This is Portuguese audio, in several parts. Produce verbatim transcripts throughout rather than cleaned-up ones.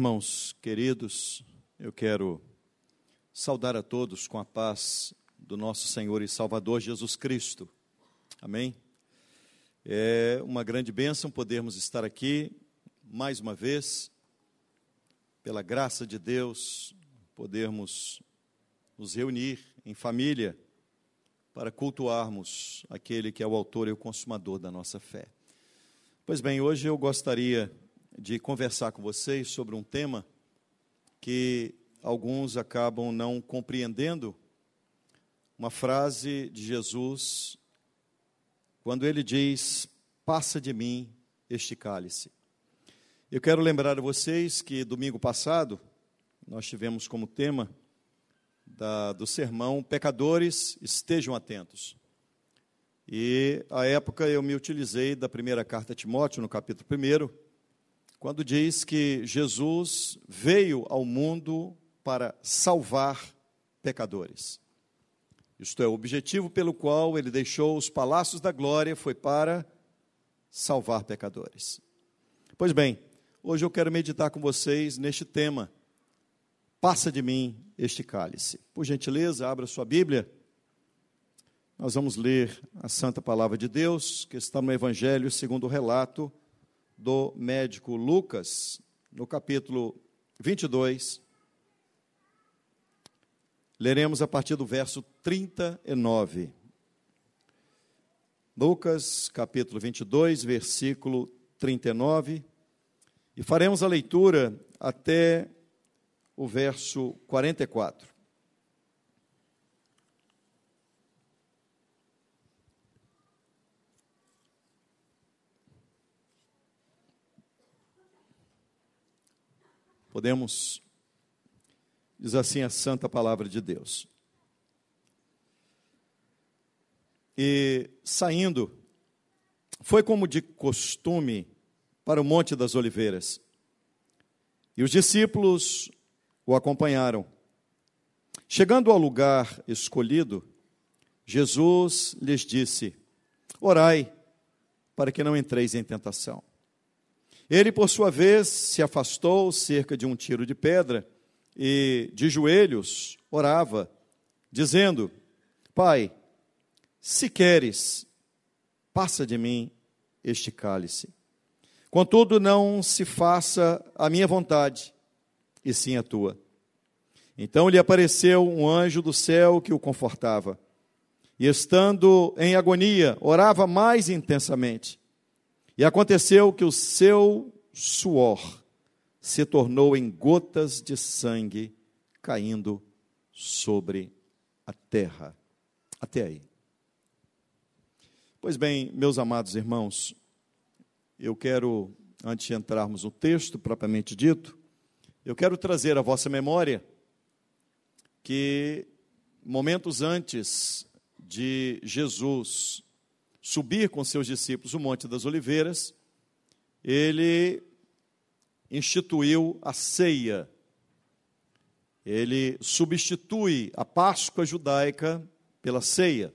Irmãos queridos, eu quero saudar a todos com a paz do nosso Senhor e Salvador Jesus Cristo. Amém? É uma grande bênção podermos estar aqui mais uma vez, pela graça de Deus, podermos nos reunir em família para cultuarmos aquele que é o autor e o consumador da nossa fé. Pois bem, hoje eu gostaria de conversar com vocês sobre um tema que alguns acabam não compreendendo, uma frase de Jesus, quando ele diz, passa de mim este cálice. Eu quero lembrar a vocês que domingo passado, nós tivemos como tema da, do sermão, pecadores, estejam atentos. E, à época, eu me utilizei da primeira carta a Timóteo, no capítulo primeiro, quando diz que Jesus veio ao mundo para salvar pecadores. Isto é, o objetivo pelo qual ele deixou os palácios da glória foi para salvar pecadores. Pois bem, hoje eu quero meditar com vocês neste tema, passa de mim este cálice. Por gentileza, abra sua Bíblia. Nós vamos ler a santa palavra de Deus, que está no Evangelho segundo o relato do médico Lucas, no capítulo vinte e dois. Leremos a partir do verso trinta e nove. Lucas, capítulo vinte e dois, versículo trinta e nove. E faremos a leitura até o verso quarenta e quatro. Podemos, diz assim a santa palavra de Deus. E saindo, foi como de costume para o Monte das Oliveiras. E os discípulos o acompanharam. Chegando ao lugar escolhido, Jesus lhes disse, orai, para que não entreis em tentação. Ele, por sua vez, se afastou cerca de um tiro de pedra e, de joelhos, orava, dizendo, Pai, se queres, passa de mim este cálice. Contudo, não se faça a minha vontade, e sim a tua. Então lhe apareceu um anjo do céu que o confortava. E, estando em agonia, orava mais intensamente. E aconteceu que o seu suor se tornou em gotas de sangue caindo sobre a terra. Até aí. Pois bem, meus amados irmãos, eu quero, antes de entrarmos no texto propriamente dito, eu quero trazer à vossa memória que momentos antes de Jesus subir com seus discípulos o Monte das Oliveiras, ele instituiu a ceia. Ele substitui a Páscoa judaica pela ceia.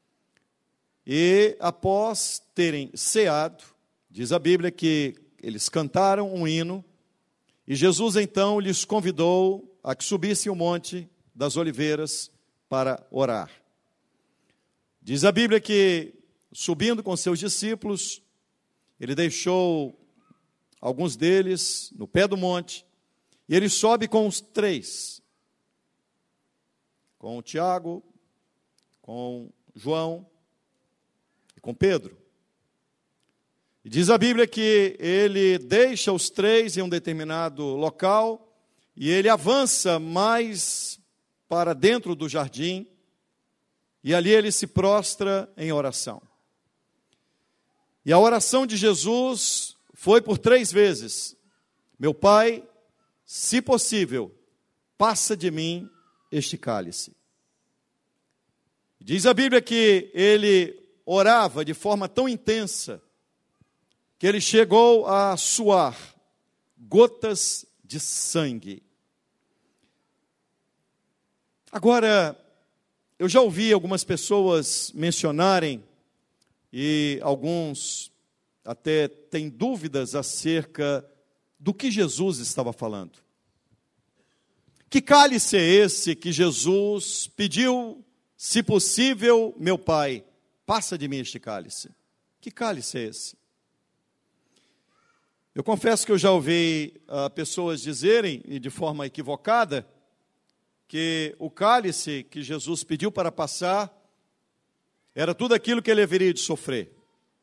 E após terem ceado, diz a Bíblia que eles cantaram um hino, e Jesus então lhes convidou a que subissem o Monte das Oliveiras para orar. Diz a Bíblia que subindo com seus discípulos, ele deixou alguns deles no pé do monte, e ele sobe com os três, com o Tiago, com João e com Pedro. E diz a Bíblia que ele deixa os três em um determinado local, e ele avança mais para dentro do jardim, e ali ele se prostra em oração. E a oração de Jesus foi por três vezes. Meu Pai, se possível, passa de mim este cálice. Diz a Bíblia que ele orava de forma tão intensa, que ele chegou a suar gotas de sangue. Agora, eu já ouvi algumas pessoas mencionarem, e alguns até têm dúvidas acerca do que Jesus estava falando. Que cálice é esse que Jesus pediu, se possível, meu Pai, passa de mim este cálice? Que cálice é esse? Eu confesso que eu já ouvi uh, pessoas dizerem, e de forma equivocada, que o cálice que Jesus pediu para passar era tudo aquilo que ele haveria de sofrer.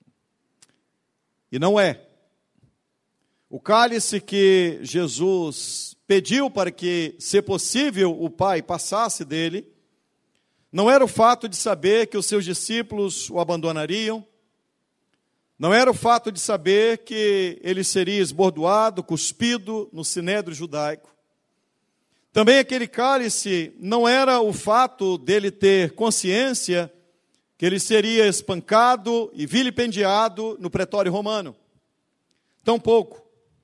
E não é. O cálice que Jesus pediu para que, se possível, o Pai passasse dele, não era o fato de saber que os seus discípulos o abandonariam, não era o fato de saber que ele seria esbordoado, cuspido no sinédrio judaico. Também aquele cálice não era o fato dele ter consciência que ele seria espancado e vilipendiado no pretório romano. Tampouco.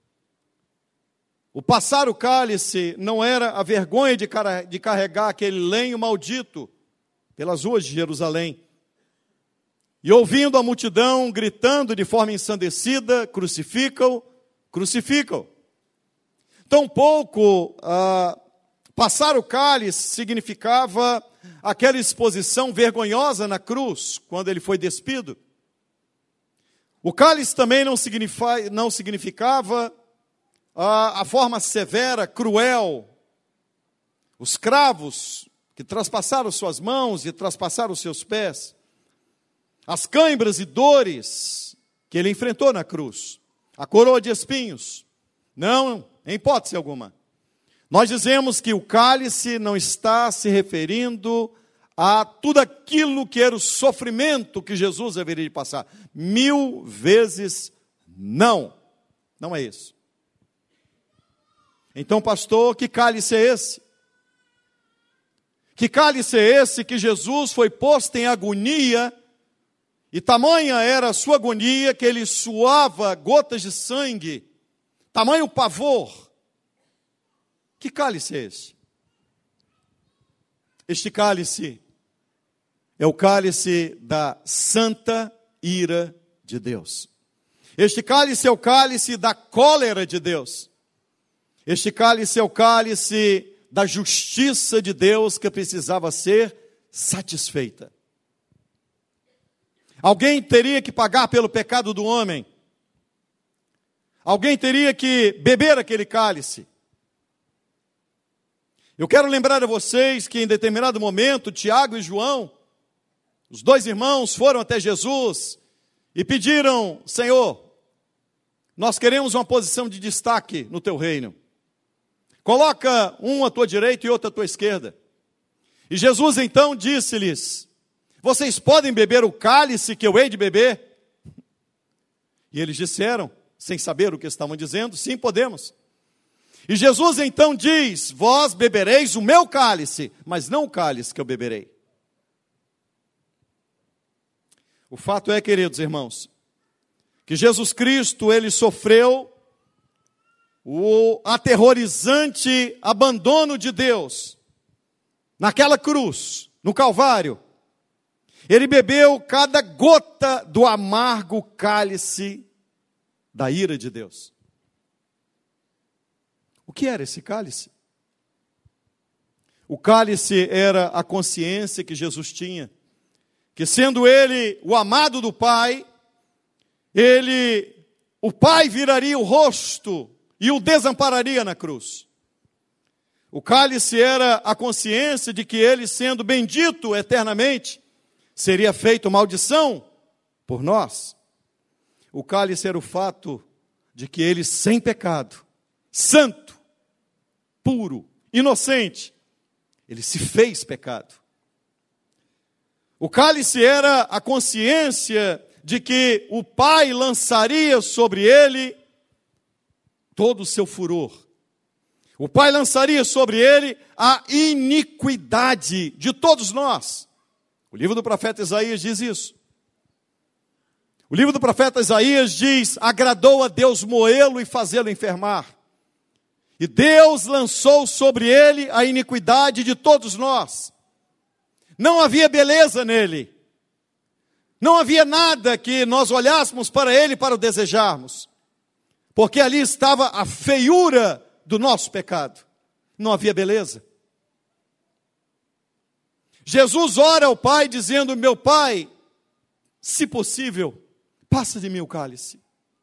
O passar o cálice não era a vergonha de carregar aquele lenho maldito pelas ruas de Jerusalém. E ouvindo a multidão gritando de forma ensandecida, crucificam, crucificam. Tampouco ah, passar o cálice significava aquela exposição vergonhosa na cruz, quando ele foi despido. O cálice também não, significa, não significava a, a forma severa, cruel. Os cravos que traspassaram suas mãos e traspassaram os seus pés. As cãibras e dores que ele enfrentou na cruz. A coroa de espinhos. Não, em hipótese alguma. Nós dizemos que o cálice não está se referindo a tudo aquilo que era o sofrimento que Jesus haveria de passar. Mil vezes não. Não é isso. Então, pastor, que cálice é esse? Que cálice é esse que Jesus foi posto em agonia, e tamanha era a sua agonia que ele suava gotas de sangue, tamanho pavor. Que cálice é esse? Este cálice é o cálice da santa ira de Deus. Este cálice é o cálice da cólera de Deus. Este cálice é o cálice da justiça de Deus que precisava ser satisfeita. Alguém teria que pagar pelo pecado do homem. Alguém teria que beber aquele cálice. Eu quero lembrar a vocês que em determinado momento, Tiago e João, os dois irmãos, foram até Jesus e pediram: Senhor, nós queremos uma posição de destaque no teu reino. Coloca um à tua direita e outro à tua esquerda. E Jesus então disse-lhes: vocês podem beber o cálice que eu hei de beber? E eles disseram, sem saber o que estavam dizendo: sim, podemos. E Jesus então diz: vós bebereis o meu cálice, mas não o cálice que eu beberei. O fato é, queridos irmãos, que Jesus Cristo, ele sofreu o aterrorizante abandono de Deus naquela cruz, no Calvário. Ele bebeu cada gota do amargo cálice da ira de Deus. O que era esse cálice? O cálice era a consciência que Jesus tinha, que sendo ele o amado do Pai, ele, o Pai viraria o rosto e o desampararia na cruz. O cálice era a consciência de que ele, sendo bendito eternamente, seria feito maldição por nós. O cálice era o fato de que ele, sem pecado, santo, puro, inocente, ele se fez pecado. O cálice era a consciência de que o Pai lançaria sobre ele todo o seu furor. O Pai lançaria sobre ele a iniquidade de todos nós. O livro do profeta Isaías diz isso. O livro do profeta Isaías diz: agradou a Deus moê-lo e fazê-lo enfermar. E Deus lançou sobre ele a iniquidade de todos nós. Não havia beleza nele. Não havia nada que nós olhássemos para ele para o desejarmos. porque ali estava a feiura do nosso pecado. Não havia beleza. Jesus ora ao Pai dizendo: meu Pai, se possível, passa de mim o cálice.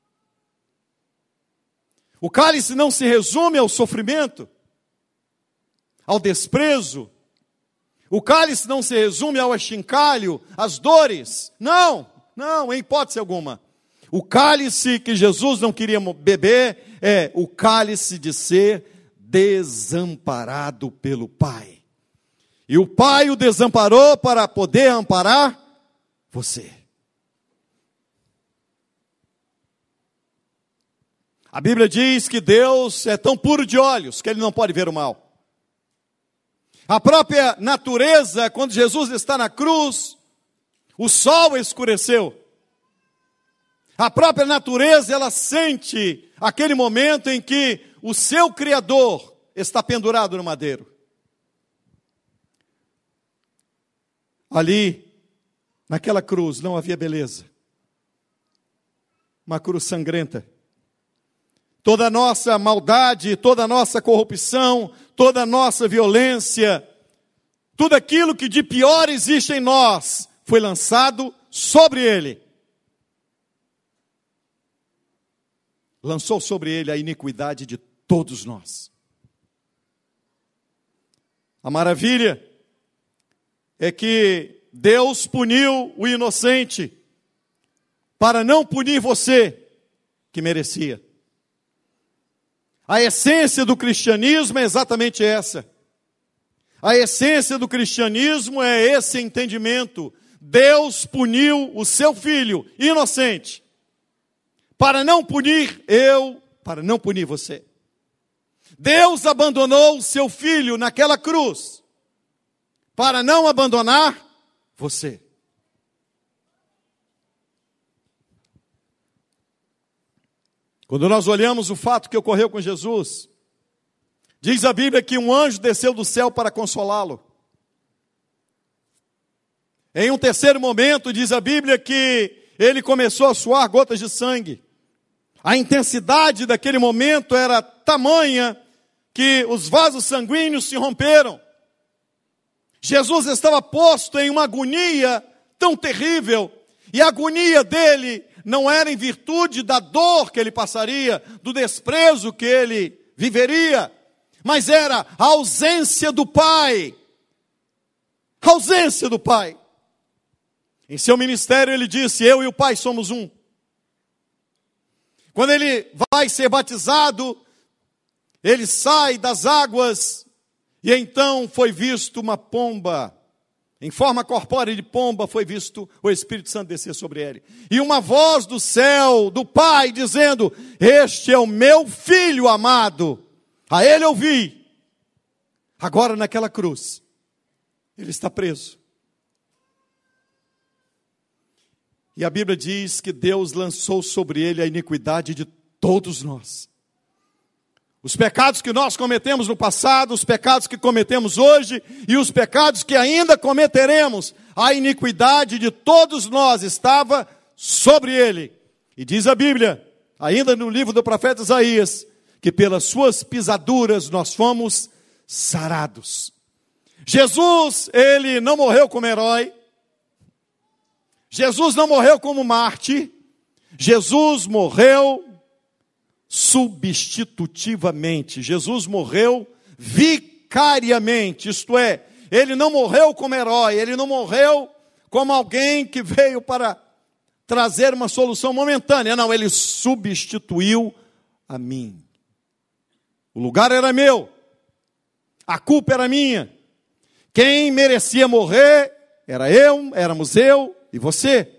O cálice não se resume ao sofrimento, ao desprezo. O cálice não se resume ao achincalho, às dores. Não, não, em hipótese alguma. O cálice que Jesus não queria beber é o cálice de ser desamparado pelo Pai. E o Pai o desamparou para poder amparar você. A Bíblia diz que Deus é tão puro de olhos que Ele não pode ver o mal. A própria natureza, quando Jesus está na cruz, o sol escureceu. A própria natureza, ela sente aquele momento em que o seu Criador está pendurado no madeiro. Ali, naquela cruz, não havia beleza. Uma cruz sangrenta. Toda a nossa maldade, toda a nossa corrupção, toda a nossa violência, tudo aquilo que de pior existe em nós, foi lançado sobre Ele. Lançou sobre Ele a iniquidade de todos nós. A maravilha é que Deus puniu o inocente, para não punir você, que merecia. A essência do cristianismo é exatamente essa. A essência do cristianismo é esse entendimento. Deus puniu o seu filho inocente, para não punir eu, para não punir você. Deus abandonou o seu filho naquela cruz, para não abandonar você. Quando nós olhamos o fato que ocorreu com Jesus, diz a Bíblia que um anjo desceu do céu para consolá-lo. Em um terceiro momento, diz a Bíblia que ele começou a suar gotas de sangue. A intensidade daquele momento era tamanha que os vasos sanguíneos se romperam. Jesus estava posto em uma agonia tão terrível, e a agonia dele não era em virtude da dor que ele passaria, do desprezo que ele viveria, mas era a ausência do Pai. A ausência do Pai. Em seu ministério ele disse: eu e o Pai somos um. Quando ele vai ser batizado, ele sai das águas, e então foi visto uma pomba. Em forma corpórea de pomba foi visto o Espírito Santo descer sobre ele. E uma voz do céu, do Pai, dizendo: este é o meu Filho amado, a ele eu vi. Agora naquela cruz, ele está preso. E a Bíblia diz que Deus lançou sobre ele a iniquidade de todos nós. Os pecados que nós cometemos no passado, os pecados que cometemos hoje e os pecados que ainda cometeremos, a iniquidade de todos nós estava sobre ele. E diz a Bíblia, ainda no livro do profeta Isaías, que pelas suas pisaduras nós fomos sarados. Jesus, ele não morreu como herói. Jesus não morreu como mártir. Jesus morreu substitutivamente. Jesus morreu vicariamente, isto é, ele não morreu como herói, ele não morreu como alguém que veio para trazer uma solução momentânea. Não, ele substituiu a mim. O lugar era meu, a culpa era minha. Quem merecia morrer era eu, éramos eu e você.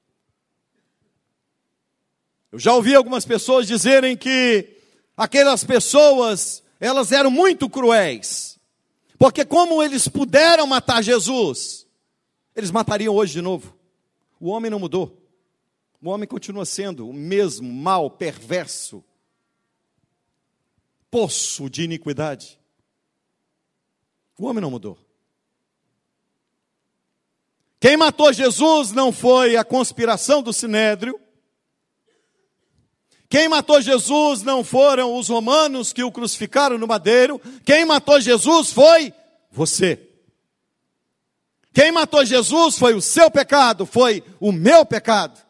Eu já ouvi algumas pessoas dizerem que aquelas pessoas, elas eram muito cruéis. Porque como eles puderam matar Jesus, eles matariam hoje de novo. O homem não mudou. O homem continua sendo o mesmo mal, perverso, poço de iniquidade. O homem não mudou. Quem matou Jesus não foi a conspiração do Sinédrio. Quem matou Jesus não foram os romanos que o crucificaram no madeiro. Quem matou Jesus foi você. Quem matou Jesus foi o seu pecado, foi o meu pecado.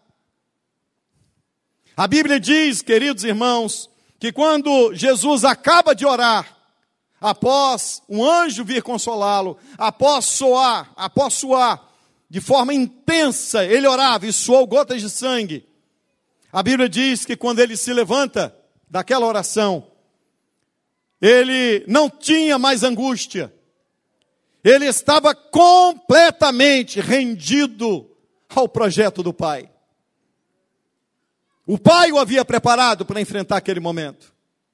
A Bíblia diz, queridos irmãos, que quando Jesus acaba de orar, após um anjo vir consolá-lo, após soar, após suar, de forma intensa, ele orava e suou gotas de sangue. A Bíblia diz que quando ele se levanta daquela oração, ele não tinha mais angústia. Ele estava completamente rendido ao projeto do Pai. O Pai o havia preparado para enfrentar aquele momento.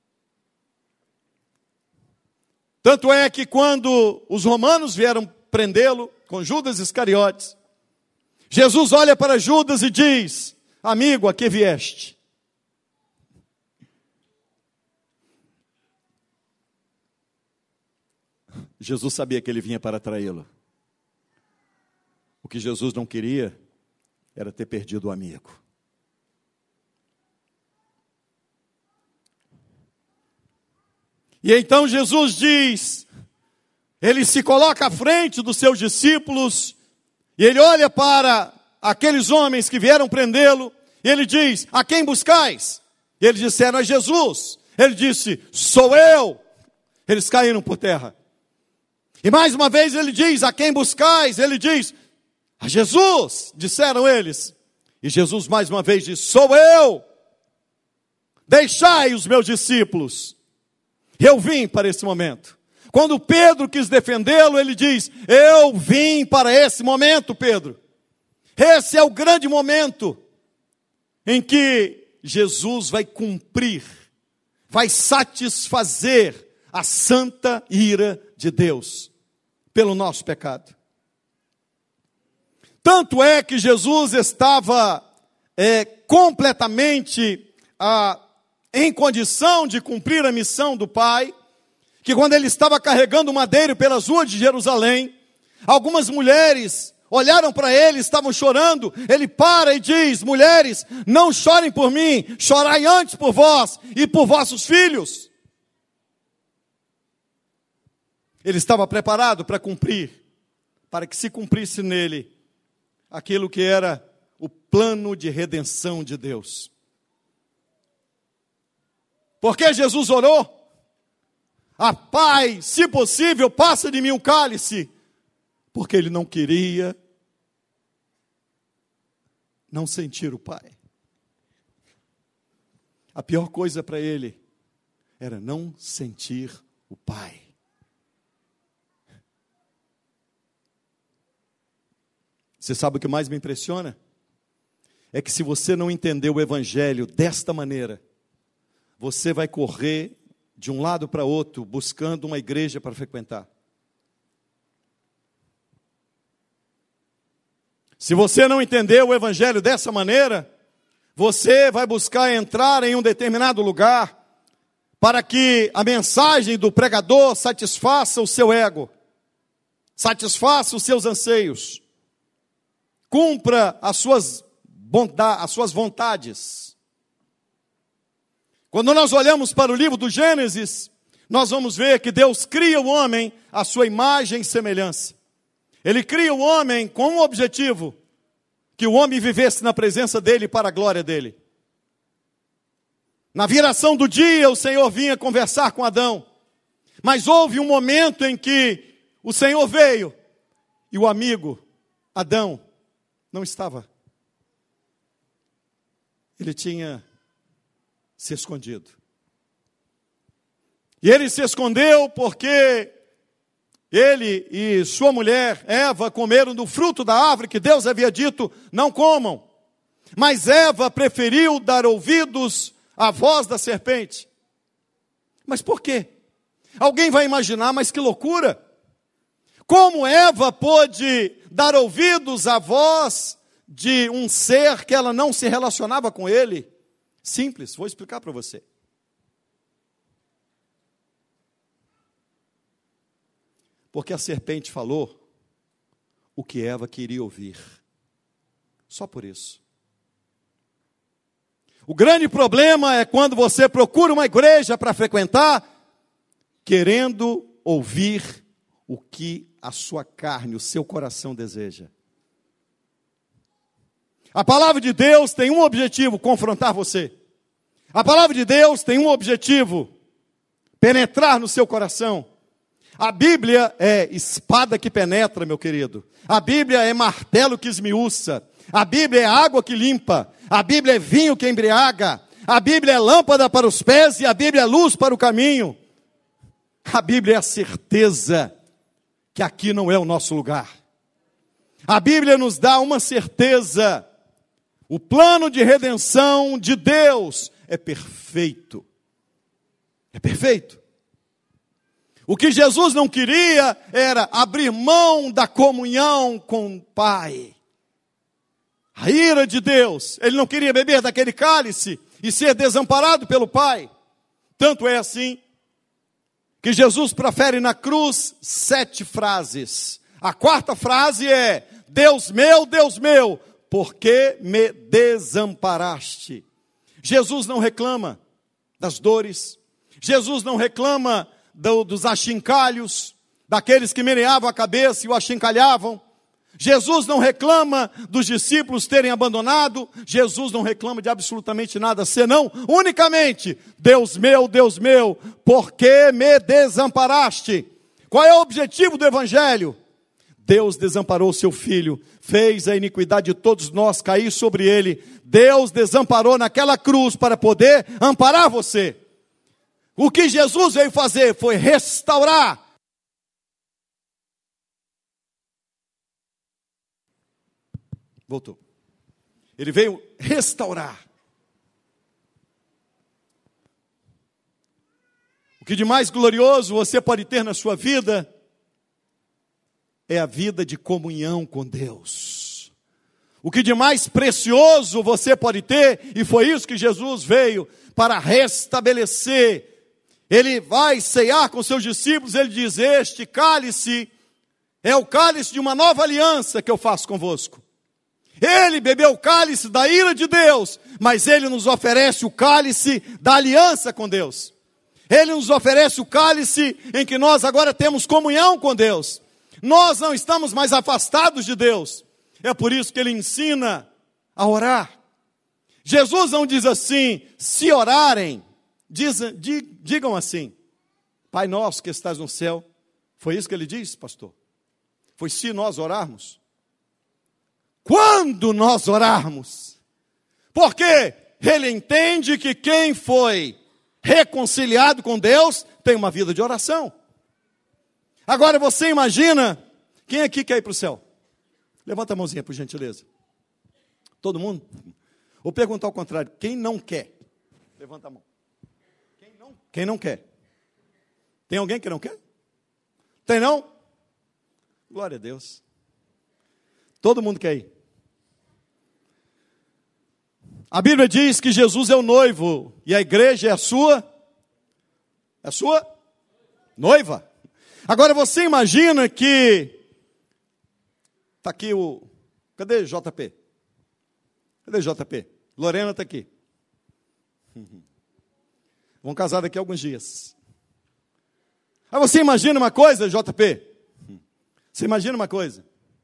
Tanto é que quando os romanos vieram prendê-lo com Judas Iscariotes, Jesus olha para Judas e diz: amigo, a que vieste? Jesus sabia que ele vinha para traí-lo. O que Jesus não queria era ter perdido o amigo. E então Jesus diz, ele se coloca à frente dos seus discípulos, e ele olha para aqueles homens que vieram prendê-lo, e ele diz: a quem buscais? E eles disseram: a Jesus. Ele disse: sou eu. Eles caíram por terra. E mais uma vez ele diz: a quem buscais? Ele diz: a Jesus, disseram eles. E Jesus mais uma vez diz: sou eu. Deixai os meus discípulos. Eu vim para esse momento. Quando Pedro quis defendê-lo, ele diz: eu vim para esse momento, Pedro. Esse é o grande momento em que Jesus vai cumprir, vai satisfazer a santa ira de Deus pelo nosso pecado. Tanto é que Jesus estava é, completamente ah, em condição de cumprir a missão do Pai, que quando ele estava carregando o madeiro pelas ruas de Jerusalém, algumas mulheres olharam para ele, estavam chorando. Ele para e diz: mulheres, não chorem por mim, chorai antes por vós e por vossos filhos. Ele estava preparado para cumprir, para que se cumprisse nele aquilo que era o plano de redenção de Deus. Porque Jesus orou: ah, Pai, se possível, passa de mim o cálice. Porque ele não queria não sentir o Pai. A pior coisa para ele era não sentir o Pai. Você sabe o que mais me impressiona? É que se você não entender o Evangelho desta maneira, você vai correr de um lado para outro, buscando uma igreja para frequentar. Se você não entender o Evangelho dessa maneira, você vai buscar entrar em um determinado lugar, para que a mensagem do pregador satisfaça o seu ego, satisfaça os seus anseios, cumpra as suas, bondade, as suas vontades. Quando nós olhamos para o livro do Gênesis, nós vamos ver que Deus cria o homem à sua imagem e semelhança. Ele cria o homem com um objetivo: que o homem vivesse na presença dele para a glória dele. Na viração do dia, o Senhor vinha conversar com Adão. Mas houve um momento em que o Senhor veio e o amigo, Adão, não estava. Ele tinha se escondido. E ele se escondeu porque ele e sua mulher, Eva, comeram do fruto da árvore que Deus havia dito: não comam. Mas Eva preferiu dar ouvidos à voz da serpente. Mas por quê? Alguém vai imaginar: mas que loucura! Como Eva pôde dar ouvidos à voz de um ser que ela não se relacionava com ele? Simples, vou explicar para você. Porque a serpente falou o que Eva queria ouvir. Só por isso. O grande problema é quando você procura uma igreja para frequentar, querendo ouvir o que a sua carne, o seu coração deseja. A palavra de Deus tem um objetivo: confrontar você. A palavra de Deus tem um objetivo: penetrar no seu coração. A Bíblia é espada que penetra, meu querido. A Bíblia é martelo que esmiuça. A Bíblia é água que limpa. A Bíblia é vinho que embriaga. A Bíblia é lâmpada para os pés e a Bíblia é luz para o caminho. A Bíblia é a certeza que aqui não é o nosso lugar. A Bíblia nos dá uma certeza: o plano de redenção de Deus é perfeito. É perfeito. O que Jesus não queria era abrir mão da comunhão com o Pai. A ira de Deus, ele não queria beber daquele cálice e ser desamparado pelo Pai. Tanto é assim que Jesus profere na cruz sete frases. A quarta frase é: Deus meu, Deus meu, por que me desamparaste? Jesus não reclama das dores. Jesus não reclama do, dos achincalhos, daqueles que meneavam a cabeça e o achincalhavam. Jesus não reclama dos discípulos terem abandonado. Jesus não reclama de absolutamente nada, senão unicamente: Deus meu, Deus meu, por que me desamparaste? Qual é o objetivo do Evangelho? Deus desamparou seu Filho, fez a iniquidade de todos nós cair sobre ele. Deus desamparou naquela cruz para poder amparar você. O que Jesus veio fazer foi restaurar. Voltou. Ele veio restaurar. O que de mais glorioso você pode ter na sua vida é a vida de comunhão com Deus. O que de mais precioso você pode ter, e foi isso que Jesus veio para restabelecer. Ele vai ceiar com seus discípulos, ele diz: este cálice é o cálice de uma nova aliança que eu faço convosco. Ele bebeu o cálice da ira de Deus, mas ele nos oferece o cálice da aliança com Deus. Ele nos oferece o cálice em que nós agora temos comunhão com Deus. Nós não estamos mais afastados de Deus. É por isso que ele ensina a orar. Jesus não diz assim: se orarem, diz, di, digam assim: Pai nosso que estás no céu. Foi isso que ele disse, pastor? Foi se nós orarmos? Quando nós orarmos? Porque ele entende que quem foi reconciliado com Deus tem uma vida de oração. Agora você imagina, quem aqui quer ir para o céu? Levanta a mãozinha, por gentileza. Todo mundo? Vou perguntar ao contrário: quem não quer? Levanta a mão. Quem não, quem não quer? Tem alguém que não quer? Tem não? Glória a Deus. Todo mundo quer ir. A Bíblia diz que Jesus é o noivo e a igreja é a sua, é a sua noiva. Agora você imagina que, está aqui o, cadê J P? Cadê J P? Lorena está aqui. Vão casar daqui a alguns dias. Aí você imagina uma coisa, J P? Você imagina uma coisa?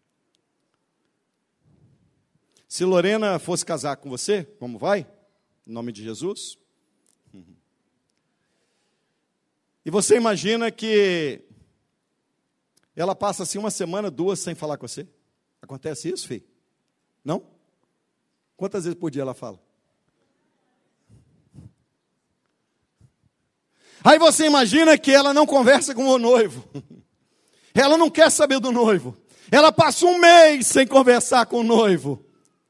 Se Lorena fosse casar com você, como vai? Em nome de Jesus. E você imagina que ela passa assim uma semana, duas, sem falar com você? Acontece isso, filho? Não? Quantas vezes por dia ela fala? Aí você imagina que ela não conversa com o noivo. Ela não quer saber do noivo. Ela passa um mês sem conversar com o noivo.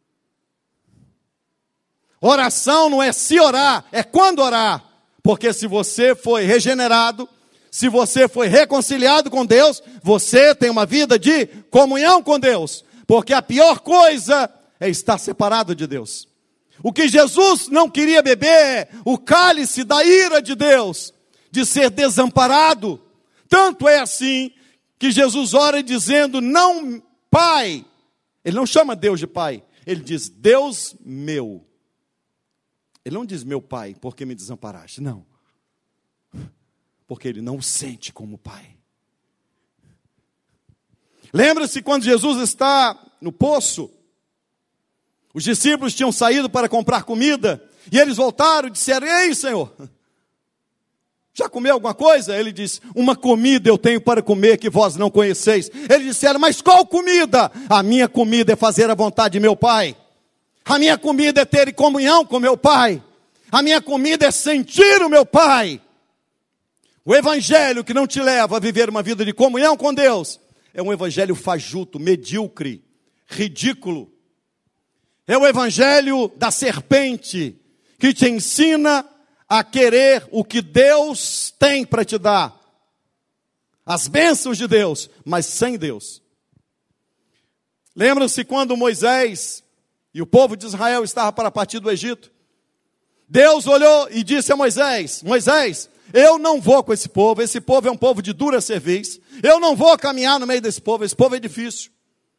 Oração não é se orar, é quando orar. Porque se você foi regenerado, se você foi reconciliado com Deus, você tem uma vida de comunhão com Deus. Porque a pior coisa é estar separado de Deus. O que Jesus não queria beber é o cálice da ira de Deus, de ser desamparado. Tanto é assim que Jesus ora dizendo: não, Pai. Ele não chama Deus de Pai, ele diz: Deus meu. Ele não diz meu pai, porque me desamparaste. Não. Porque ele não o sente como pai. Lembra-se quando Jesus está no poço? Os discípulos tinham saído para comprar comida. E eles voltaram e disseram: ei, Senhor, já comeu alguma coisa? Ele disse: uma comida eu tenho para comer que vós não conheceis. Eles disseram: mas qual comida? A minha comida é fazer a vontade de meu Pai. A minha comida é ter comunhão com meu Pai. A minha comida é sentir o meu Pai. O evangelho que não te leva a viver uma vida de comunhão com Deus é um evangelho fajuto, medíocre, ridículo. É o evangelho da serpente que te ensina a querer o que Deus tem para te dar. As bênçãos de Deus, mas sem Deus. Lembram-se quando Moisés e o povo de Israel estavam para partir do Egito? Deus olhou e disse a Moisés: Moisés, eu não vou com esse povo, esse povo é um povo de dura cerviz, eu não vou caminhar no meio desse povo, esse povo é difícil.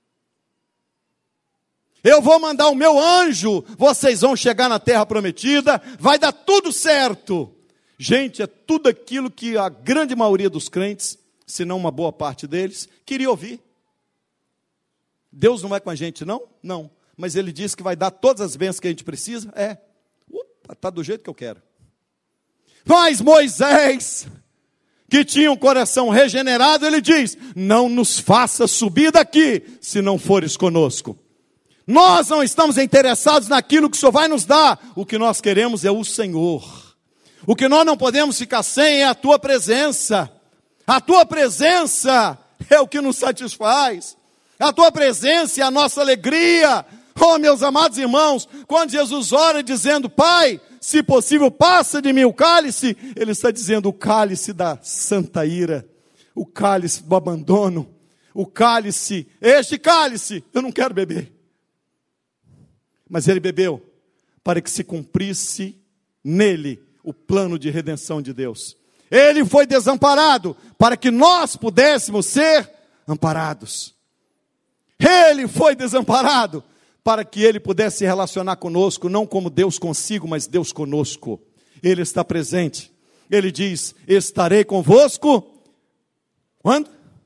Eu vou mandar o meu anjo, vocês vão chegar na terra prometida, vai dar tudo certo. Gente, é tudo aquilo que a grande maioria dos crentes, se não uma boa parte deles, queria ouvir. Deus não vai com a gente, não? Não. Mas Ele disse que vai dar todas as bênçãos que a gente precisa? É. Opa, está do jeito que eu quero. Mas Moisés, que tinha um coração regenerado, ele diz: não nos faça subir daqui, se não fores conosco. Nós não estamos interessados naquilo que o Senhor vai nos dar. O que nós queremos é o Senhor. O que nós não podemos ficar sem é a Tua presença. A Tua presença é o que nos satisfaz. A Tua presença é a nossa alegria. Oh, meus amados irmãos, quando Jesus ora dizendo: Pai, se possível, passa de mim o cálice, Ele está dizendo o cálice da santa ira, o cálice do abandono, o cálice, este cálice, eu não quero beber. Mas Ele bebeu para que se cumprisse nele o plano de redenção de Deus. Ele foi desamparado para que nós pudéssemos ser amparados. Ele foi desamparado para que Ele pudesse se relacionar conosco, não como Deus consigo, mas Deus conosco. Ele está presente. Ele diz: estarei convosco. Quando?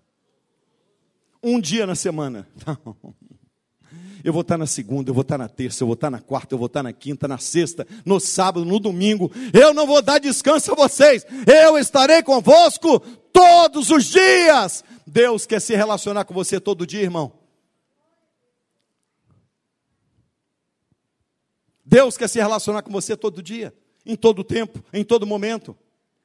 Um dia na semana. Não. Eu vou estar na segunda, eu vou estar na terça, eu vou estar na quarta, eu vou estar na quinta, na sexta, no sábado, no domingo. Eu não vou dar descanso a vocês. Eu estarei convosco todos os dias. Deus quer se relacionar com você todo dia, irmão. Deus quer se relacionar com você todo dia, em todo tempo, em todo momento.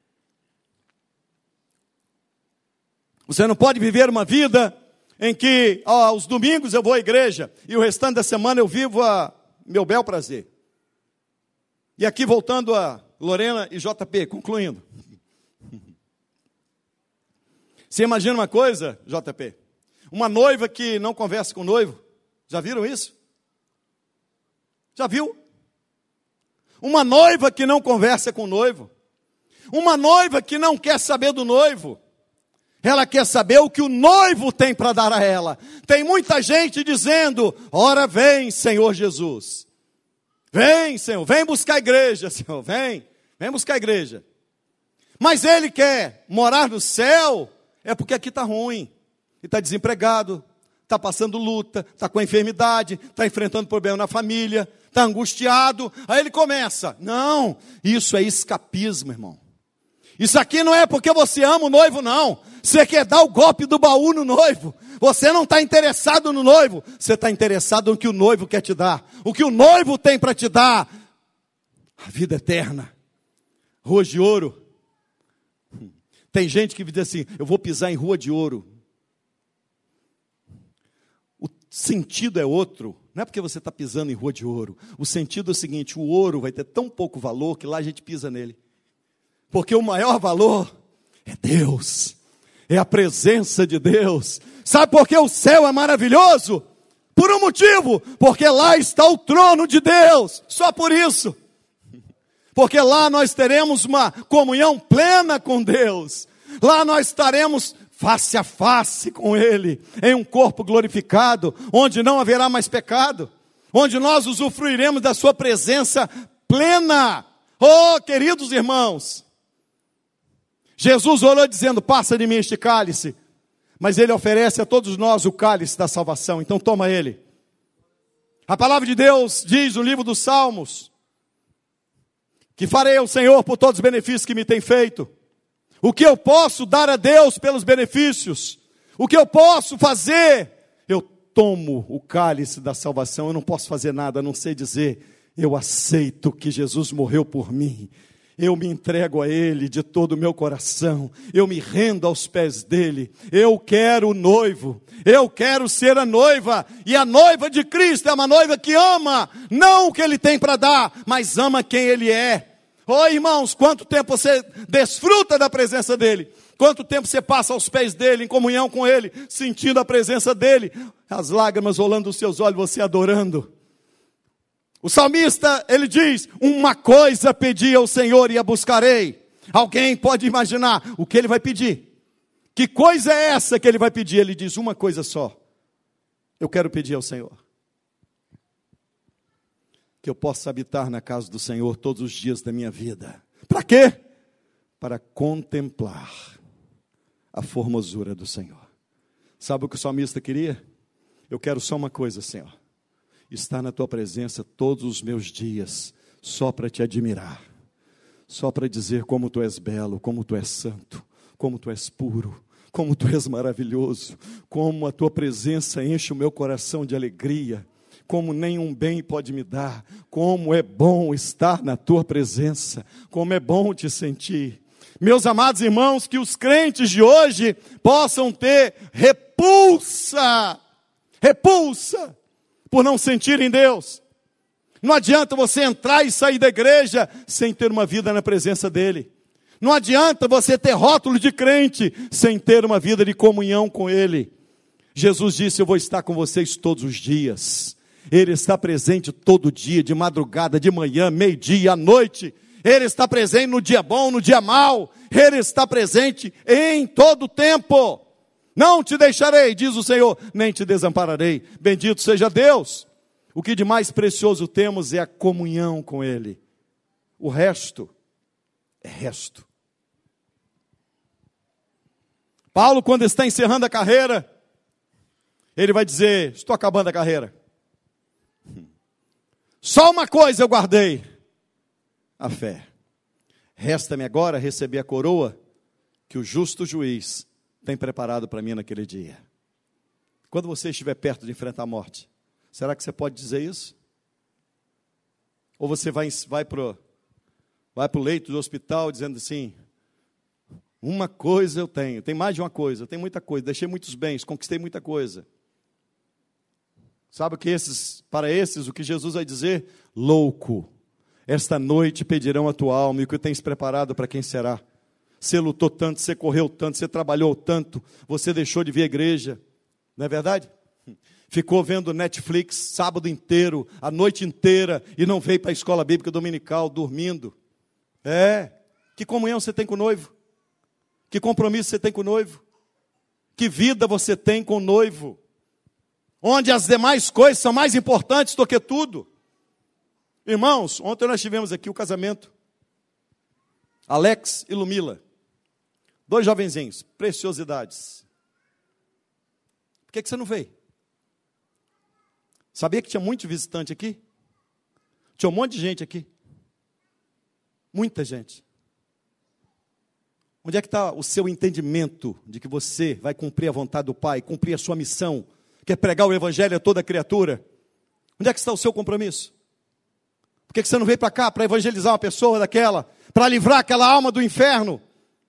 Você não pode viver uma vida em que ó, aos domingos eu vou à igreja e o restante da semana eu vivo a meu bel prazer. E aqui voltando a Lorena e J P, concluindo. Você imagina uma coisa, J P? Uma noiva que não conversa com o noivo. Já viram isso? Já viu? Uma noiva que não conversa com o noivo. Uma noiva que não quer saber do noivo. Ela quer saber o que o noivo tem para dar a ela. Tem muita gente dizendo: ora vem, Senhor Jesus. Vem, Senhor, vem buscar a igreja, Senhor, vem. Vem buscar a igreja. Mas ele quer morar no céu, é porque aqui está ruim. Ele está desempregado, está passando luta, está com enfermidade, está enfrentando problema na família, está angustiado. Aí ele começa: não, isso é escapismo, irmão. Isso aqui não é porque você ama o noivo, não. Você quer dar o golpe do baú no noivo. Você não está interessado no noivo. Você está interessado no que o noivo quer te dar. O que o noivo tem para te dar. A vida eterna. Ruas de ouro. Tem gente que diz assim: eu vou pisar em rua de ouro. O sentido é outro. Não é porque você está pisando em rua de ouro. O sentido é o seguinte: o ouro vai ter tão pouco valor que lá a gente pisa nele. Porque o maior valor é Deus, é a presença de Deus. Sabe por que o céu é maravilhoso? Por um motivo: porque lá está o trono de Deus, só por isso. Porque lá nós teremos uma comunhão plena com Deus. Lá nós estaremos face a face com Ele, em um corpo glorificado, onde não haverá mais pecado, onde nós usufruiremos da sua presença plena. Oh, queridos irmãos, Jesus orou dizendo, passa de mim este cálice, mas Ele oferece a todos nós o cálice da salvação, então toma ele. A palavra de Deus diz no livro dos Salmos, que farei ao Senhor por todos os benefícios que me tem feito. O que eu posso dar a Deus pelos benefícios? O que eu posso fazer? Eu tomo o cálice da salvação, eu não posso fazer nada, a não ser dizer, eu aceito que Jesus morreu por mim. Eu me entrego a Ele de todo o meu coração, eu me rendo aos pés dEle, eu quero o noivo, eu quero ser a noiva, e a noiva de Cristo é uma noiva que ama, não o que Ele tem para dar, mas ama quem Ele é. Oh irmãos, quanto tempo você desfruta da presença dEle, quanto tempo você passa aos pés dEle, em comunhão com Ele, sentindo a presença dEle, as lágrimas rolando dos seus olhos, você adorando. O salmista, ele diz, uma coisa pedi ao Senhor e a buscarei. Alguém pode imaginar o que ele vai pedir? Que coisa é essa que ele vai pedir? Ele diz, uma coisa só. Eu quero pedir ao Senhor. Que eu possa habitar na casa do Senhor todos os dias da minha vida. Para quê? Para contemplar a formosura do Senhor. Sabe o que o salmista queria? Eu quero só uma coisa, Senhor. Estar na tua presença todos os meus dias, só para te admirar, só para dizer como tu és belo, como tu és santo, como tu és puro, como tu és maravilhoso, como a tua presença enche o meu coração de alegria, como nenhum bem pode me dar, como é bom estar na tua presença, como é bom te sentir. Meus amados irmãos, que os crentes de hoje possam ter repulsa, repulsa, por não sentirem Deus. Não adianta você entrar e sair da igreja sem ter uma vida na presença dEle. Não adianta você ter rótulo de crente sem ter uma vida de comunhão com Ele. Jesus disse, eu vou estar com vocês todos os dias. Ele está presente todo dia, de madrugada, de manhã, meio-dia, à noite. Ele está presente no dia bom, no dia mau. Ele está presente em todo o tempo. Não te deixarei, diz o Senhor, nem te desampararei. Bendito seja Deus. O que de mais precioso temos é a comunhão com Ele. O resto é resto. Paulo, quando está encerrando a carreira, ele vai dizer, estou acabando a carreira. Só uma coisa eu guardei, a fé. Resta-me agora receber a coroa que o justo juiz tem preparado para mim naquele dia. Quando você estiver perto de enfrentar a morte, será que você pode dizer isso? Ou você vai, vai para o vai pro leito do hospital dizendo assim, uma coisa eu tenho, tem mais de uma coisa, eu tenho muita coisa, deixei muitos bens, conquistei muita coisa. Sabe o que esses, para esses, o que Jesus vai dizer? Louco, esta noite pedirão a tua alma e o que tens preparado para quem será? Você lutou tanto, você correu tanto, você trabalhou tanto, você deixou de vir à igreja, não é verdade? Ficou vendo Netflix sábado inteiro, a noite inteira, e não veio para a escola bíblica dominical, dormindo. É, que comunhão você tem com o noivo? Que compromisso você tem com o noivo? Que vida você tem com o noivo? Onde as demais coisas são mais importantes do que tudo. Irmãos, ontem nós tivemos aqui o casamento. Alex e Lumila. Dois jovenzinhos, preciosidades. Por que que você não veio? Sabia que tinha muito visitante aqui? Tinha um monte de gente aqui. Muita gente. Onde é que está o seu entendimento de que você vai cumprir a vontade do Pai, cumprir a sua missão, que é pregar o Evangelho a toda criatura? Onde é que está o seu compromisso? Por que que você não veio para cá para evangelizar uma pessoa daquela, para livrar aquela alma do inferno?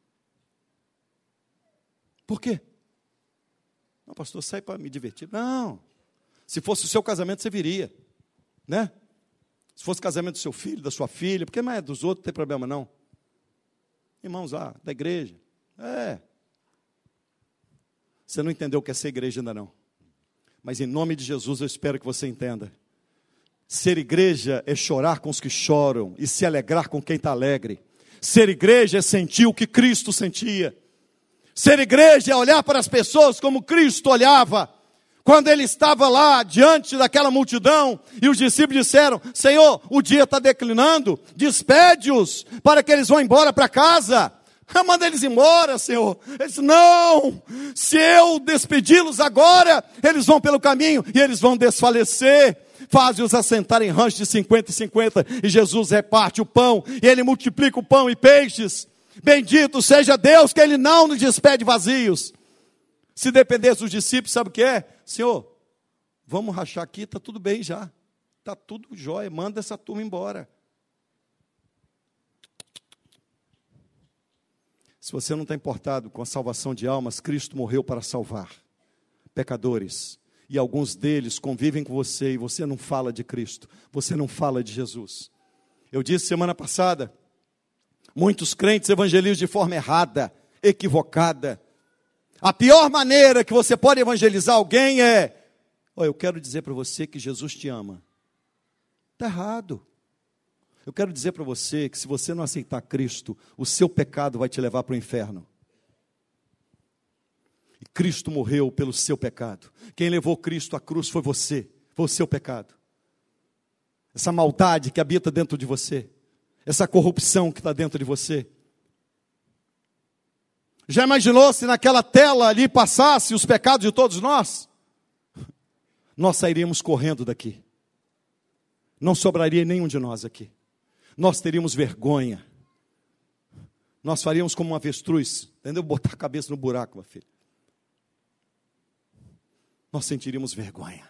Por quê? Não, pastor, sai para me divertir. Não. Se fosse o seu casamento, você viria, né? Se fosse o casamento do seu filho, da sua filha, porque não é dos outros, não tem problema não. Irmãos, ah, da igreja. É. Você não entendeu o que é ser igreja ainda não. Mas em nome de Jesus eu espero que você entenda. Ser igreja é chorar com os que choram e se alegrar com quem está alegre. Ser igreja é sentir o que Cristo sentia. Ser igreja é olhar para as pessoas como Cristo olhava. Quando ele estava lá diante daquela multidão e os discípulos disseram: Senhor, o dia está declinando, despede-os para que eles vão embora para casa. Manda eles embora, Senhor. Ele disse: não, se eu despedi-los agora, eles vão pelo caminho e eles vão desfalecer. Faz-os assentar em rancho de cinquenta e cinquenta, e Jesus reparte o pão, e ele multiplica o pão e peixes. Bendito seja Deus, que ele não nos despede vazios. Se dependesse dos discípulos, sabe o que é? Senhor, vamos rachar aqui, está tudo bem já. Está tudo jóia, manda essa turma embora. Se você não está importado com a salvação de almas, Cristo morreu para salvar pecadores. E alguns deles convivem com você e você não fala de Cristo, você não fala de Jesus. Eu disse semana passada, muitos crentes evangelizam de forma errada, equivocada. A pior maneira que você pode evangelizar alguém é: oh, eu quero dizer para você que Jesus te ama. Está errado. Eu quero dizer para você que se você não aceitar Cristo, o seu pecado vai te levar para o inferno. E Cristo morreu pelo seu pecado. Quem levou Cristo à cruz foi você, foi o seu pecado. Essa maldade que habita dentro de você, essa corrupção que está dentro de você. Já imaginou se naquela tela ali passasse os pecados de todos nós? Nós sairíamos correndo daqui. Não sobraria nenhum de nós aqui. Nós teríamos vergonha. Nós faríamos como um avestruz, entendeu? Botar a cabeça no buraco, meu filho. Nós sentiríamos vergonha.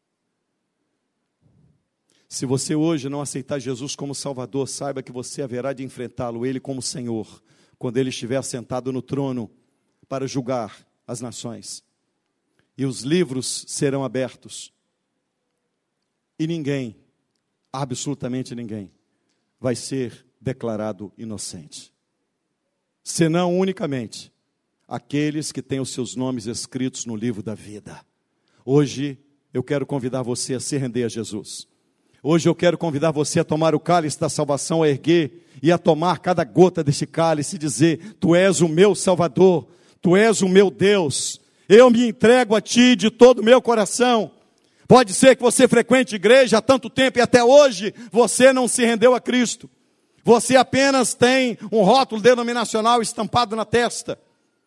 Se você hoje não aceitar Jesus como Salvador, saiba que você haverá de enfrentá-lo, Ele como Senhor, quando Ele estiver sentado no trono para julgar as nações. E os livros serão abertos. E ninguém, absolutamente ninguém, vai ser declarado inocente. Senão unicamente aqueles que têm os seus nomes escritos no livro da vida. Hoje eu quero convidar você a se render a Jesus. Hoje eu quero convidar você a tomar o cálice da salvação, a erguer e a tomar cada gota deste cálice e dizer: Tu és o meu Salvador, Tu és o meu Deus, eu me entrego a Ti de todo o meu coração. Pode ser que você frequente igreja há tanto tempo e até hoje você não se rendeu a Cristo. Você apenas tem um rótulo denominacional estampado na testa.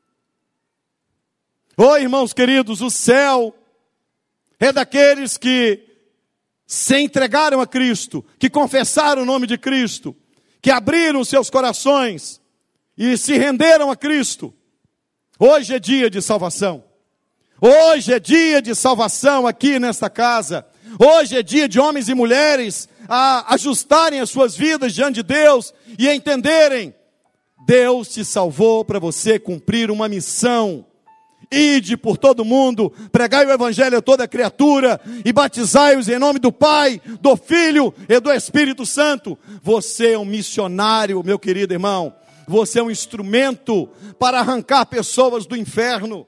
Oi, irmãos queridos, o céu é daqueles que se entregaram a Cristo, que confessaram o nome de Cristo, que abriram seus corações e se renderam a Cristo. Hoje é dia de salvação. Hoje é dia de salvação aqui nesta casa. Hoje é dia de homens e mulheres a ajustarem as suas vidas diante de Deus e entenderem: Deus te salvou para você cumprir uma missão. Ide por todo mundo, pregai o evangelho a toda criatura e batizai-os em nome do Pai, do Filho e do Espírito Santo. Você é um missionário, meu querido irmão. Você é um instrumento para arrancar pessoas do inferno.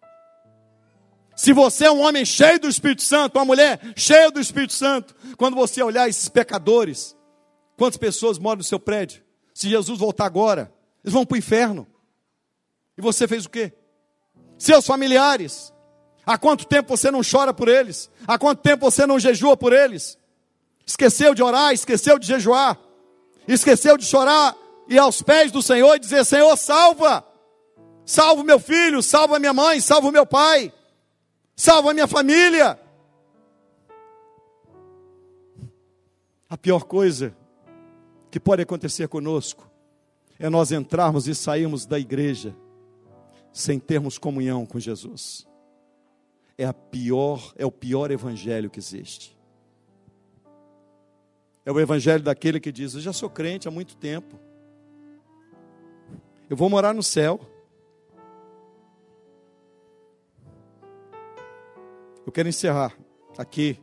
Se você é um homem cheio do Espírito Santo, uma mulher cheia do Espírito Santo, quando você olhar esses pecadores, quantas pessoas moram no seu prédio? Se Jesus voltar agora, eles vão para o inferno. E você fez o quê? Seus familiares, há quanto tempo você não chora por eles? Há quanto tempo você não jejua por eles? Esqueceu de orar, esqueceu de jejuar, esqueceu de chorar e ir aos pés do Senhor e dizer: Senhor, salva, salva o meu filho, salva a minha mãe, salva o meu pai, salva a minha família. A pior coisa que pode acontecer conosco é nós entrarmos e sairmos da igreja sem termos comunhão com Jesus. É a pior, é o pior evangelho que existe. É o evangelho daquele que diz: eu já sou crente há muito tempo, eu vou morar no céu. Eu quero encerrar aqui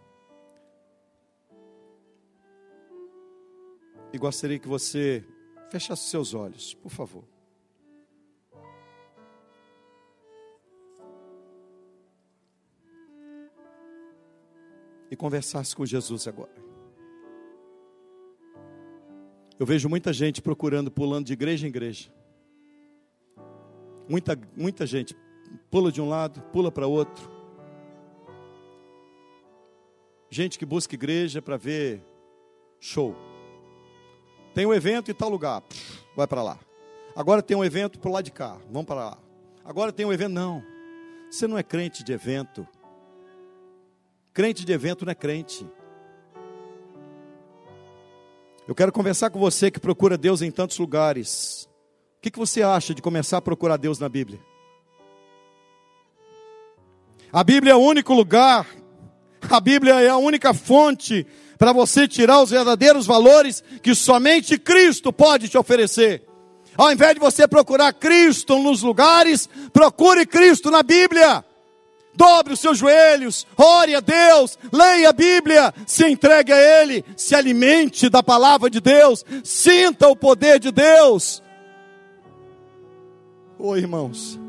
e gostaria que você fechasse seus olhos, por favor. E conversasse com Jesus agora. Eu vejo muita gente procurando, pulando de igreja em igreja. Muita, muita gente pula de um lado, pula para outro. gente que busca igreja para ver show. Tem um evento em tal lugar, vai para lá. Agora tem um evento para o lado de cá, vamos para lá. Agora tem um evento, não. Você não é crente de evento. Crente de evento não é crente. Eu quero conversar com você que procura Deus em tantos lugares. O que, que você acha de começar a procurar Deus na Bíblia? A Bíblia é o único lugar, a Bíblia é a única fonte para você tirar os verdadeiros valores que somente Cristo pode te oferecer. Ao invés de você procurar Cristo nos lugares, procure Cristo na Bíblia. Dobre os seus joelhos, ore a Deus, leia a Bíblia, se entregue a Ele, se alimente da palavra de Deus, sinta o poder de Deus. Oi, irmãos,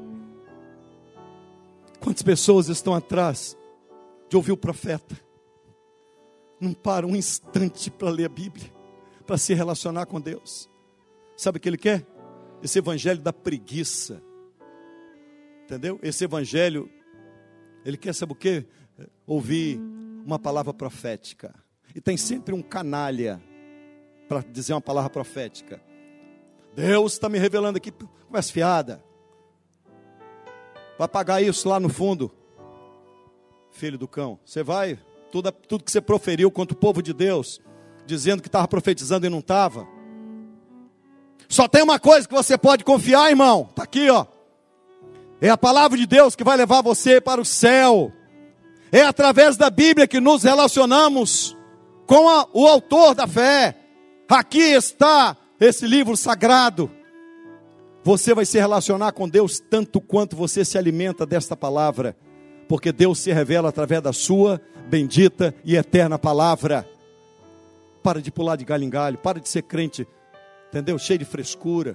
quantas pessoas estão atrás de ouvir o profeta, não param um instante para ler a Bíblia, para se relacionar com Deus. Sabe o que ele quer? Esse evangelho da preguiça, entendeu? Esse evangelho, ele quer, sabe o quê? Ouvir uma palavra profética, e tem sempre um canalha para dizer uma palavra profética. Deus está me revelando aqui, conversa fiada, vai pagar isso lá no fundo, filho do cão. Você vai, tudo, tudo que você proferiu contra o povo de Deus, dizendo que estava profetizando e não estava. Só tem uma coisa que você pode confiar, irmão, está aqui, ó. É a palavra de Deus que vai levar você para o céu. É através da Bíblia que nos relacionamos com a, o autor da fé. Aqui está esse livro sagrado. Você vai se relacionar com Deus tanto quanto você se alimenta desta palavra, porque Deus se revela através da sua bendita e eterna palavra. Para de pular de galho em galho, para de ser crente, entendeu? Cheio de frescura.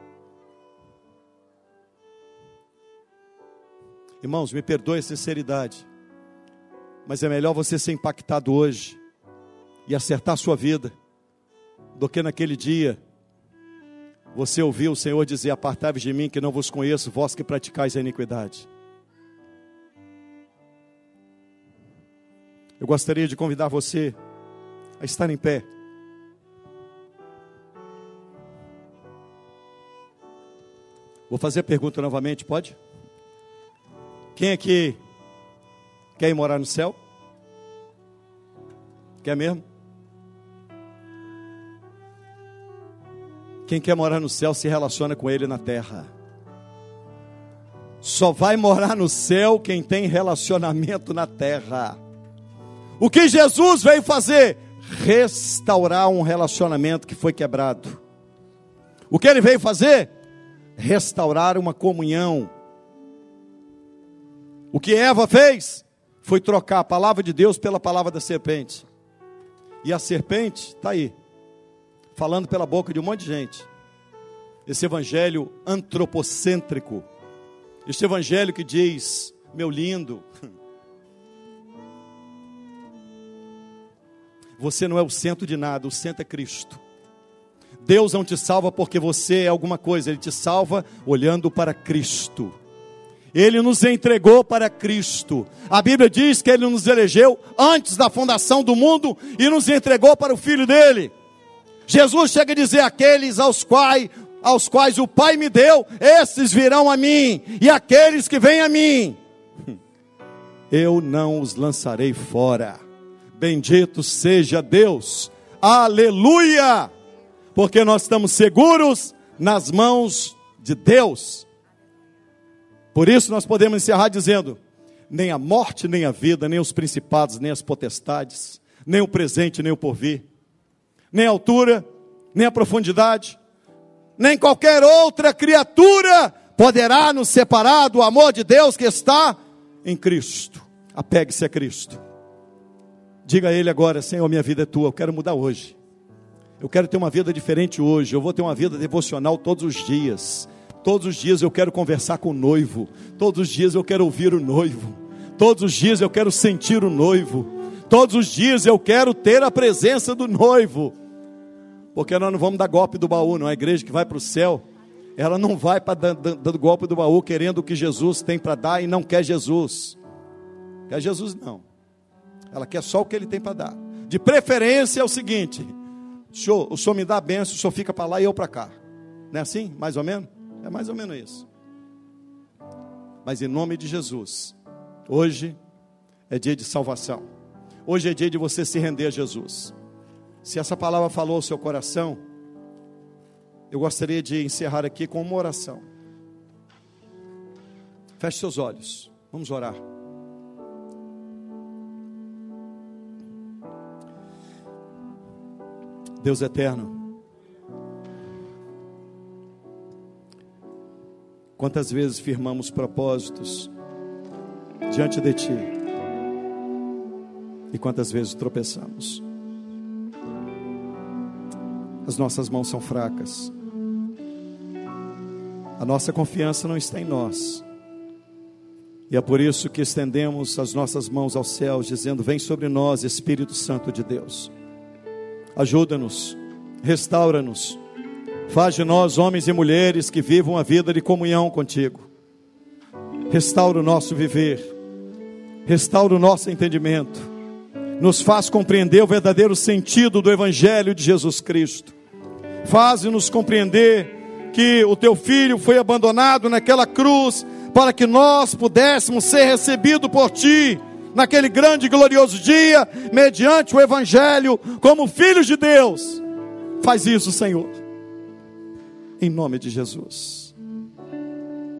Irmãos, me perdoe a sinceridade, mas é melhor você ser impactado hoje e acertar a sua vida, do que naquele dia você ouviu o Senhor dizer: apartai-vos de mim, que não vos conheço, vós que praticais a iniquidade. Eu gostaria de convidar você a estar em pé. Vou fazer a pergunta novamente, pode? Quem aqui quer ir morar no céu? Quer mesmo? Quem quer morar no céu se relaciona com Ele na terra. Só vai morar no céu quem tem relacionamento na terra. O que Jesus veio fazer? Restaurar um relacionamento que foi quebrado. O que Ele veio fazer? Restaurar uma comunhão. O que Eva fez? Foi trocar a palavra de Deus pela palavra da serpente. E a serpente está aí, falando pela boca de um monte de gente. Esse evangelho antropocêntrico, esse evangelho que diz: meu lindo, você não é o centro de nada, o centro é Cristo. Deus não te salva porque você é alguma coisa, Ele te salva olhando para Cristo. Ele nos entregou para Cristo. A Bíblia diz que Ele nos elegeu antes da fundação do mundo e nos entregou para o Filho dEle. Jesus chega a dizer: aqueles aos quais, aos quais o Pai me deu, esses virão a mim, e aqueles que vêm a mim, eu não os lançarei fora. Bendito seja Deus, aleluia, porque nós estamos seguros nas mãos de Deus. Por isso nós podemos encerrar dizendo: nem a morte, nem a vida, nem os principados, nem as potestades, nem o presente, nem o porvir, nem a altura, nem a profundidade, nem qualquer outra criatura poderá nos separar do amor de Deus que está em Cristo. Apegue-se a Cristo. Diga a Ele agora: Senhor, minha vida é Tua, eu quero mudar hoje. Eu quero ter uma vida diferente hoje. Eu vou ter uma vida devocional todos os dias. Todos os dias eu quero conversar com o noivo. Todos os dias eu quero ouvir o noivo. Todos os dias eu quero sentir o noivo. Todos os dias eu quero ter a presença do noivo. Porque nós não vamos dar golpe do baú, não. A igreja que vai para o céu, ela não vai para dando golpe do baú querendo o que Jesus tem para dar e não quer Jesus. Quer Jesus não. Ela quer só o que ele tem para dar. De preferência é o seguinte: o senhor, o senhor me dá a benção, o senhor fica para lá e eu para cá. Não é assim? Mais ou menos? É mais ou menos isso. Mas em nome de Jesus, hoje é dia de salvação. Hoje é dia de você se render a Jesus. Se essa palavra falou ao seu coração, eu gostaria de encerrar aqui com uma oração. Feche seus olhos, vamos orar. Deus eterno, quantas vezes firmamos propósitos diante de Ti, e quantas vezes tropeçamos. As nossas mãos são fracas, a nossa confiança não está em nós, e é por isso que estendemos as nossas mãos aos céus, dizendo: vem sobre nós, Espírito Santo de Deus. Ajuda-nos, restaura-nos, faz de nós homens e mulheres que vivam a vida de comunhão contigo. Restaura o nosso viver, restaura o nosso entendimento, nos faz compreender o verdadeiro sentido do Evangelho de Jesus Cristo. Faz-nos compreender que o teu Filho foi abandonado naquela cruz para que nós pudéssemos ser recebidos por ti naquele grande e glorioso dia, mediante o Evangelho, como filhos de Deus. Faz isso, Senhor, em nome de Jesus.